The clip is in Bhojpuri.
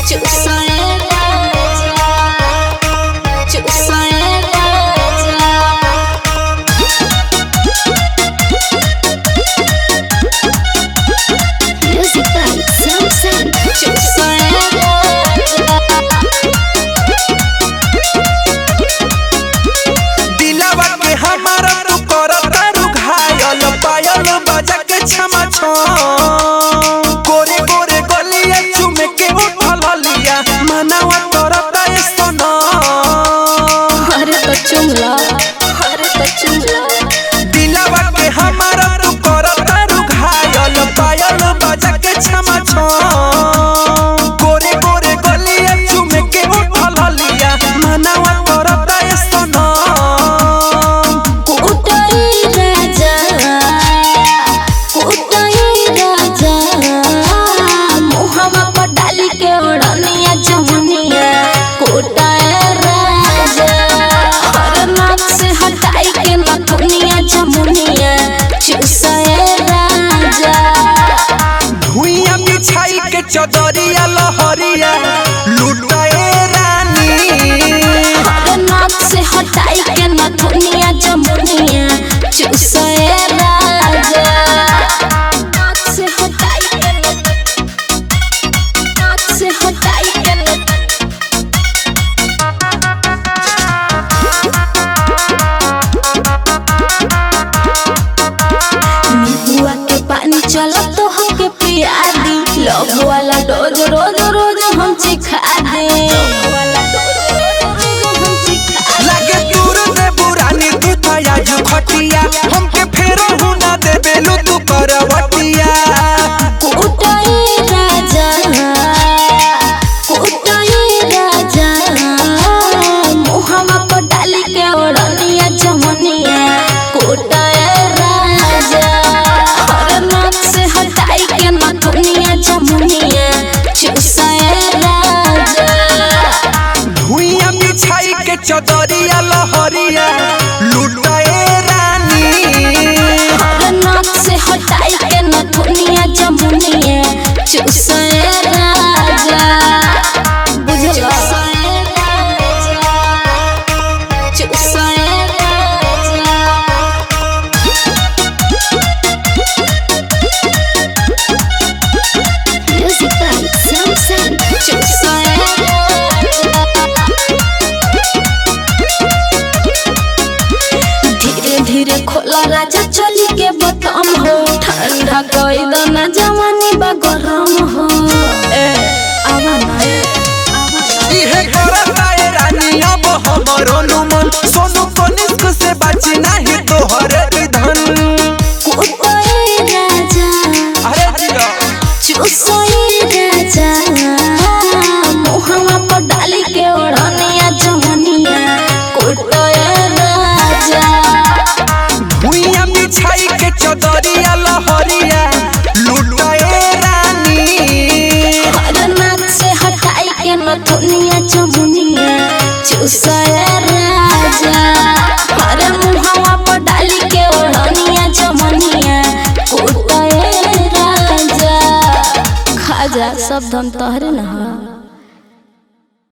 गोरे गोरे गलिया चुमे के उठल लिया मनावा करता है सोना। अरे तो चुमला दिलवा के हमारा तू करता रुघायल पायल बजा के छमा छो। गोरे गोरे गलिया चुमे के उठल लिया मनावा करता है सोना। चदरिया लहरिया लुटाए रानी नाक से हटाई के नथुनिया जमुनिया चुसाए राजा। नाक से हटाई के नीबुआ के पानी चलो तो हमके पिया दी। लव वाला डोज रोज रोज हम सिखा दे। लगे दूर दे बुरानी तू थाया जो खटिया हमके फेरो हुना दे बेलू तू करवटिया। कुटाई राजा मुहम्मा पर डाली के ओढ़निया जमुनिया कुटाई राजा। हर नाक से हटाई के नथुनिया जमुनिया चुसाए राजा। भुइया बिछाई के चदरिया लहरिया लुटाए रानी नाक से हटाई के नथुनिया जमुनिया चुसाए राजा। बुझला धीरे खोला राजा चली के बतम हो। ठंडा कोई दाना जवानी बा गरम हो। आवा ना इहे करता है रानी अब हमरो नुमन सोनू कनिष्क से बाची नहीं तोहर धन। कुटाई राजा अरे जिया चुसाई राजा मुहम्मा पर डाली के ओढ़निया जमुनिया कुटाई राजा। भुइया बिछाई के चदरिया लहरिया लुटाए रानी नाक से हटाई के नथुनिया जमुनिया चुसाए राजा। हरे मुहम्मा पर डाली के ओढ़निया जमुनिया कुटाए राजा। खाजा सब धन तोहरे न।